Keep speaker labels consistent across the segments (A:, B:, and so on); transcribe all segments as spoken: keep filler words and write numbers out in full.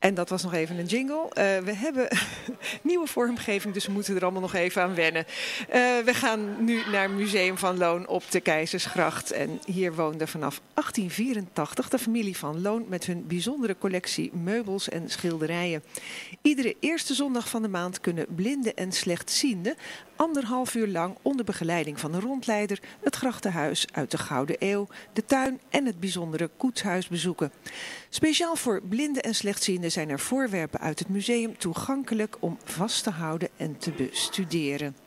A: En dat was nog even een jingle. Uh, we hebben nieuwe vormgeving, dus we moeten er allemaal nog even aan wennen. Uh, we gaan nu naar Museum van Loon op de Keizersgracht. En hier woonde vanaf achttien vierentachtig de familie van Loon met hun bijzondere collectie meubels en schilderijen. Iedere eerste zondag van de maand kunnen blinden en slechtzienden anderhalf uur lang onder begeleiding van een rondleider het grachtenhuis uit de Gouden Eeuw, de tuin en het bijzondere koetshuis bezoeken. Speciaal voor blinden en slechtzienden zijn er voorwerpen uit het museum toegankelijk om vast te houden en te bestuderen.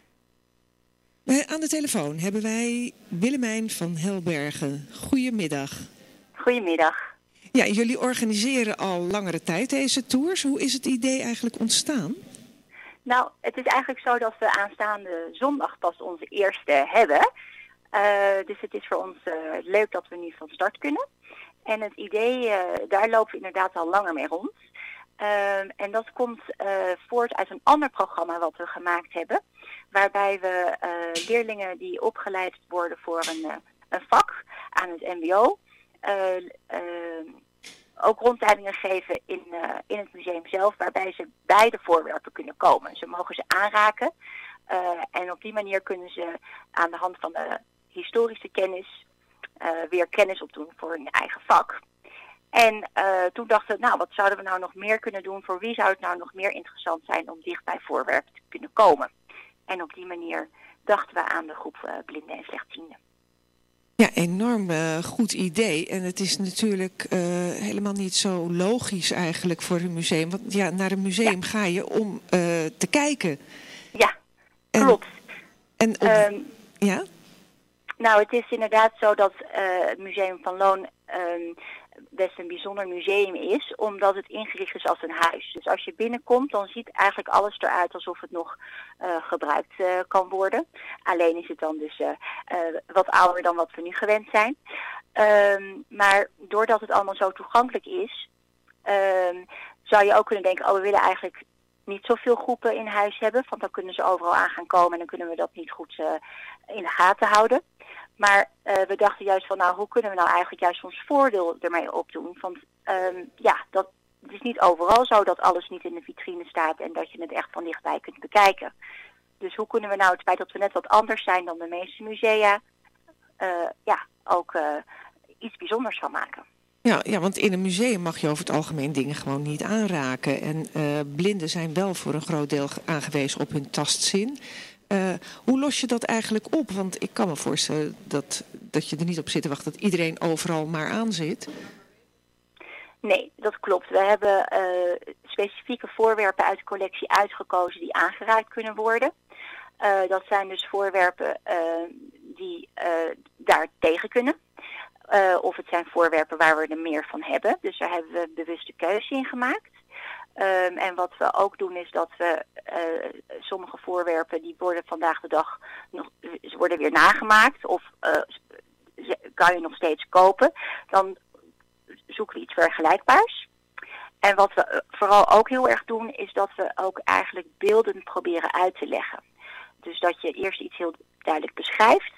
A: Aan de telefoon hebben wij Willemijn van Helbergen. Goedemiddag.
B: Goedemiddag.
A: Ja, jullie organiseren al langere tijd deze tours. Hoe is het idee eigenlijk ontstaan?
B: Nou, het is eigenlijk zo dat we aanstaande zondag pas onze eerste hebben. Uh, dus het is voor ons uh, leuk dat we nu van start kunnen. En het idee, uh, daar lopen we inderdaad al langer mee rond. Uh, en dat komt uh, voort uit een ander programma wat we gemaakt hebben. Waarbij we uh, leerlingen die opgeleid worden voor een, uh, een vak aan het mbo... Uh, uh, ook rondleidingen geven in, uh, in het museum zelf, waarbij ze bij de voorwerpen kunnen komen. Ze mogen ze aanraken uh, en op die manier kunnen ze aan de hand van de historische kennis uh, weer kennis opdoen voor hun eigen vak. En uh, toen dachten we, nou, wat zouden we nou nog meer kunnen doen? Voor wie zou het nou nog meer interessant zijn om dicht bij voorwerpen te kunnen komen? En op die manier dachten we aan de groep uh, blinden en slechtzienden.
A: Ja, enorm uh, goed idee. En het is natuurlijk uh, helemaal niet zo logisch eigenlijk voor een museum. Want ja, naar een museum ja. ga je om uh, te kijken.
B: Ja, klopt.
A: En, en op, um, ja?
B: Nou, het is inderdaad zo dat uh, het Museum van Loon um, best een bijzonder museum is, omdat het ingericht is als een huis. Dus als je binnenkomt, dan ziet eigenlijk alles eruit alsof het nog uh, gebruikt uh, kan worden. Alleen is het dan dus uh, uh, wat ouder dan wat we nu gewend zijn. Um, maar doordat het allemaal zo toegankelijk is, um, zou je ook kunnen denken, oh, we willen eigenlijk niet zoveel groepen in huis hebben, want dan kunnen ze overal aan gaan komen en dan kunnen we dat niet goed uh, in de gaten houden. Maar uh, we dachten juist van, nou, hoe kunnen we nou eigenlijk juist ons voordeel ermee opdoen? Want um, ja, dat, het is niet overal zo dat alles niet in de vitrine staat en dat je het echt van dichtbij kunt bekijken. Dus hoe kunnen we nou het feit dat we net wat anders zijn dan de meeste musea, uh, ja, ook uh, iets bijzonders van maken?
A: Ja, ja, want in een museum mag je over het algemeen dingen gewoon niet aanraken. En uh, blinden zijn wel voor een groot deel aangewezen op hun tastzin. Uh, hoe los je dat eigenlijk op? Want ik kan me voorstellen dat, dat je er niet op zit te wachten dat iedereen overal maar aan zit.
B: Nee, dat klopt. We hebben uh, specifieke voorwerpen uit de collectie uitgekozen die aangeraakt kunnen worden. Uh, dat zijn dus voorwerpen uh, die uh, daar tegen kunnen. Uh, of het zijn voorwerpen waar we er meer van hebben. Dus daar hebben we bewuste keuze in gemaakt. Um, en wat we ook doen is dat we uh, sommige voorwerpen die worden vandaag de dag nog worden weer nagemaakt of uh, kan je nog steeds kopen. Dan zoeken we iets vergelijkbaars. En wat we vooral ook heel erg doen is dat we ook eigenlijk beelden proberen uit te leggen. Dus dat je eerst iets heel duidelijk beschrijft.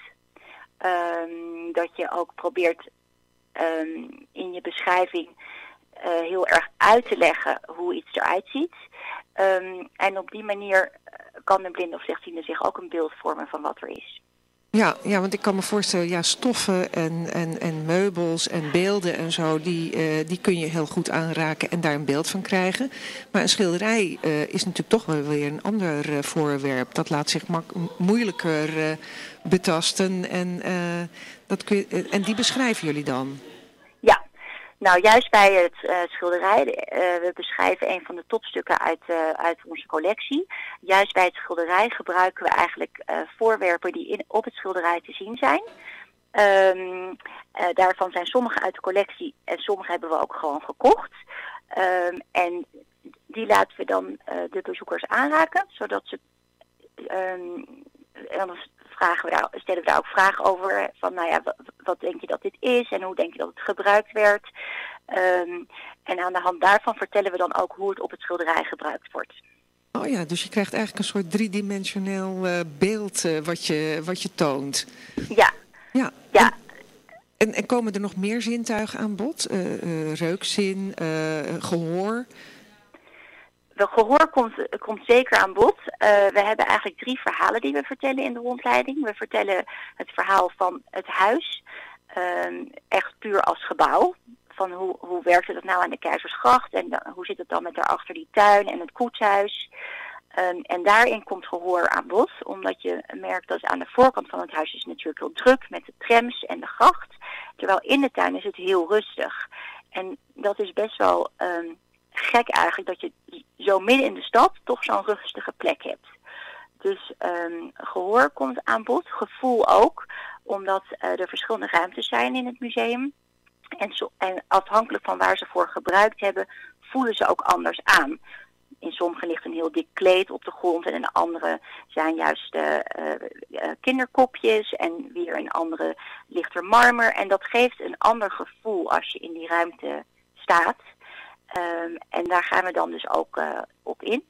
B: Um, dat je ook probeert um, in je beschrijving Uh, heel erg uit te leggen hoe iets eruit ziet. Um, en op die manier kan de blinde of slechtziende zich ook een beeld vormen van wat er is.
A: Ja, ja, want ik kan me voorstellen, ja, stoffen en, en, en meubels en beelden en zo, die, uh, die kun je heel goed aanraken en daar een beeld van krijgen. Maar een schilderij uh, is natuurlijk toch wel weer een ander uh, voorwerp. Dat laat zich mak- moeilijker uh, betasten en, uh, dat kun je, uh, en die beschrijven jullie dan?
B: Ja. Nou, juist bij het uh, schilderij, uh, we beschrijven een van de topstukken uit, uh, uit onze collectie. Juist bij het schilderij gebruiken we eigenlijk uh, voorwerpen die in, op het schilderij te zien zijn. Um, uh, daarvan zijn sommige uit de collectie en sommige hebben we ook gewoon gekocht. Um, en die laten we dan uh, de bezoekers aanraken, zodat ze... Um, en dan vragen we daar, stellen we daar ook vragen over van, nou ja, wat, wat denk je dat dit is en hoe denk je dat het gebruikt werd. Um, en aan de hand daarvan vertellen we dan ook hoe het op het schilderij gebruikt wordt.
A: Oh ja, dus je krijgt eigenlijk een soort driedimensioneel uh, beeld uh, wat, je, wat je toont.
B: Ja.
A: Ja.
B: Ja.
A: En, en komen er nog meer zintuigen aan bod? Uh, uh, reukzin, uh, gehoor?
B: De gehoor komt, komt zeker aan bod. Uh, we hebben eigenlijk drie verhalen die we vertellen in de rondleiding. We vertellen het verhaal van het huis, uh, echt puur als gebouw. Van hoe, hoe werkte dat nou aan de Keizersgracht en da- hoe zit het dan met daarachter die tuin en het koetshuis. Um, en daarin komt gehoor aan bod, omdat je merkt dat aan de voorkant van het huis is natuurlijk heel druk met de trams en de gracht. Terwijl in de tuin is het heel rustig. En dat is best wel um, gek eigenlijk, dat je zo midden in de stad toch zo'n rustige plek hebt. Dus um, gehoor komt aan bod, gevoel ook, omdat uh, er verschillende ruimtes zijn in het museum. En, zo, en afhankelijk van waar ze voor gebruikt hebben, voelen ze ook anders aan. In sommige ligt een heel dik kleed op de grond en in de andere zijn juist uh, uh, kinderkopjes en weer in andere ligt er marmer. En dat geeft een ander gevoel als je in die ruimte staat. Um, en daar gaan we dan dus ook uh, op in.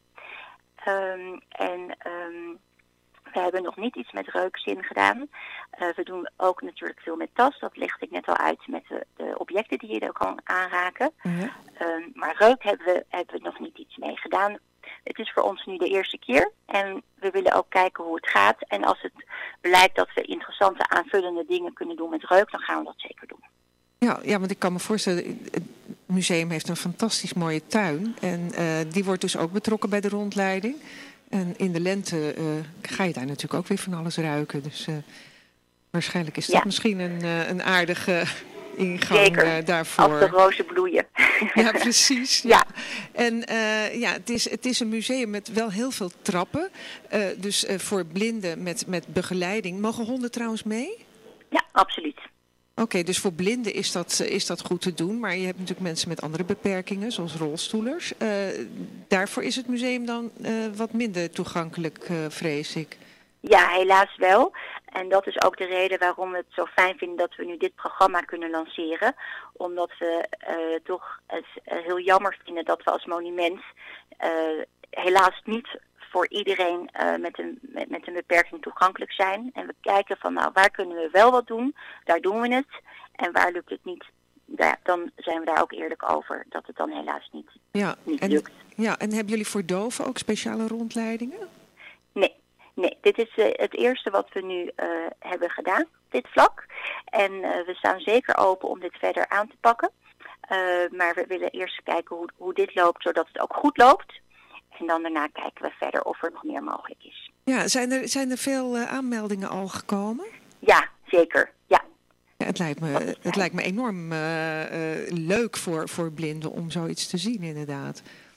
B: Um, en um, we hebben nog niet iets met reukzin gedaan. Uh, we doen ook natuurlijk veel met tas. Dat legde ik net al uit met de, de objecten die je er kan aanraken. Ja. Um, maar reuk hebben we, hebben we nog niet iets mee gedaan. Het is voor ons nu de eerste keer. En we willen ook kijken hoe het gaat. En als het blijkt dat we interessante aanvullende dingen kunnen doen met reuk, dan gaan we dat zeker doen.
A: Ja, ja, want ik kan me voorstellen, het museum heeft een fantastisch mooie tuin. En uh, die wordt dus ook betrokken bij de rondleiding. En in de lente uh, ga je daar natuurlijk ook weer van alles ruiken. Dus uh, waarschijnlijk is dat ja. misschien een, uh, een aardige ingang
B: Zeker,
A: uh, daarvoor.
B: Als de rozen bloeien.
A: Ja, precies. Ja. Ja. En uh, ja, het is, het is een museum met wel heel veel trappen. Uh, dus uh, voor blinden met, met begeleiding. Mogen honden trouwens mee?
B: Ja, absoluut.
A: Oké, okay, dus voor blinden is dat, is dat goed te doen. Maar je hebt natuurlijk mensen met andere beperkingen, zoals rolstoelers. Uh, daarvoor is het museum dan uh, wat minder toegankelijk, uh, vrees ik.
B: Ja, helaas wel. En dat is ook de reden waarom we het zo fijn vinden dat we nu dit programma kunnen lanceren. Omdat we uh, toch het uh, heel jammer vinden dat we als monument uh, helaas niet voor iedereen uh, met, een, met, met een beperking toegankelijk zijn. En we kijken van nou, waar kunnen we wel wat doen? Daar doen we het. En waar lukt het niet? Ja, dan zijn we daar ook eerlijk over dat het dan helaas niet,
A: ja,
B: niet
A: en,
B: lukt.
A: Ja, en hebben jullie voor doven ook speciale rondleidingen?
B: Nee, nee. Dit is uh, het eerste wat we nu uh, hebben gedaan, dit vlak. En uh, we staan zeker open om dit verder aan te pakken. Uh, maar we willen eerst kijken hoe, hoe dit loopt, zodat het ook goed loopt. En dan daarna kijken we verder of er nog meer mogelijk is.
A: Ja, zijn er, zijn er veel uh, aanmeldingen al gekomen?
B: Ja, zeker. Ja.
A: Ja, het lijkt me, het lijkt me enorm uh, uh, leuk voor, voor blinden om zoiets te zien, inderdaad.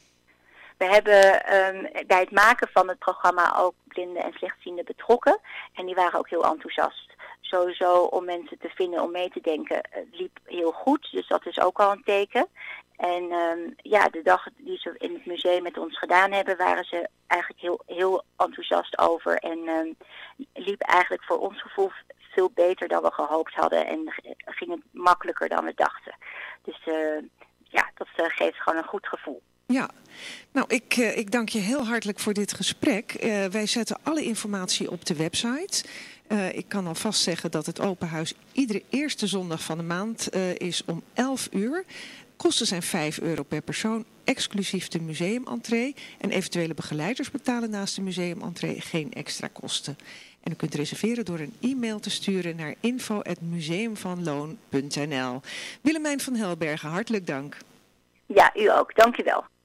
B: We hebben um, bij het maken van het programma ook blinden en slechtzienden betrokken. En die waren ook heel enthousiast. Sowieso om mensen te vinden om mee te denken liep heel goed. Dus dat is ook al een teken. En um, ja, de dag die ze in het museum met ons gedaan hebben, waren ze eigenlijk heel, heel enthousiast over. En um, liep eigenlijk voor ons gevoel veel beter dan we gehoopt hadden. En ging het makkelijker dan we dachten. Dus uh, ja, dat uh, geeft gewoon een goed gevoel.
A: Ja, nou ik, uh, ik dank je heel hartelijk voor dit gesprek. Uh, wij zetten alle informatie op de website. Uh, ik kan alvast zeggen dat het open huis iedere eerste zondag van de maand uh, is om elf uur. Kosten zijn vijf euro per persoon, exclusief de museumentree. En eventuele begeleiders betalen naast de museumentree geen extra kosten. En u kunt reserveren door een e-mail te sturen naar info at museumvanloon punt n l. Willemijn van Helbergen, hartelijk dank.
B: Ja, u ook. Dank u wel.